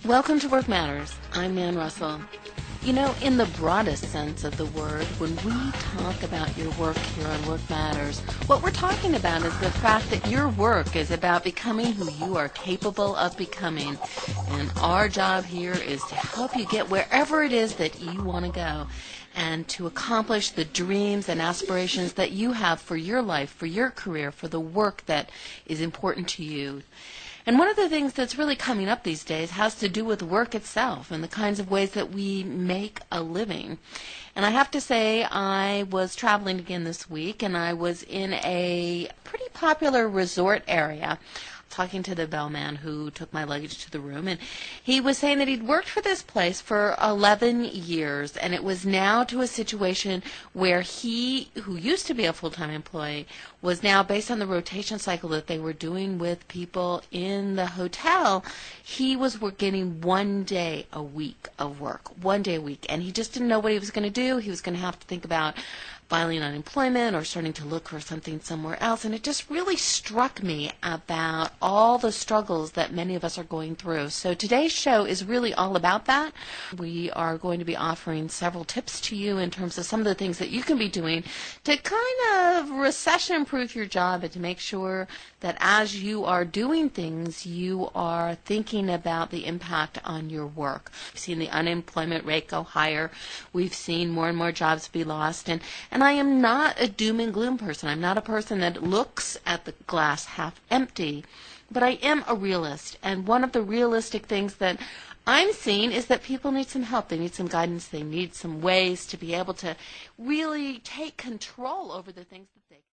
Welcome to Work Matters. I'm Nan Russell. You know, in the broadest sense of the word, when we talk about your work here on Work Matters, what we're talking about is the fact that your work is about becoming who you are capable of becoming. And our job here is to help you get wherever it is that you want to go and to accomplish the dreams and aspirations that you have for your life, for your career, for the work that is important to you. And one of the things that's really coming up these days has to do with work itself and the kinds of ways that we make a living. And I have to say, I was traveling again this week, and I was in a pretty popular resort area talking to the bellman who took my luggage to the room, and he was saying that he'd worked for this place for 11 years, and it was now to a situation where he, who used to be a full-time employee, was now, based on the rotation cycle that they were doing with people in the hotel, he was getting 1 day a week of work, 1 day a week, and he just didn't know what he was going to do. He was going to have to think about filing unemployment or starting to look for something somewhere else. And it just really struck me about all the struggles that many of us are going through. So today's show is really all about that. We are going to be offering several tips to you in terms of some of the things that you can be doing to kind of recession-proof your job and to make sure that as you are doing things, you are thinking about the impact on your work. We've seen the unemployment rate go higher. We've seen more and more jobs be lost. And I am not a doom and gloom person. I'm not a person that looks at the glass half empty, but I am a realist. And one of the realistic things that I'm seeing is that people need some help. They need some guidance. They need some ways to be able to really take control over the things that they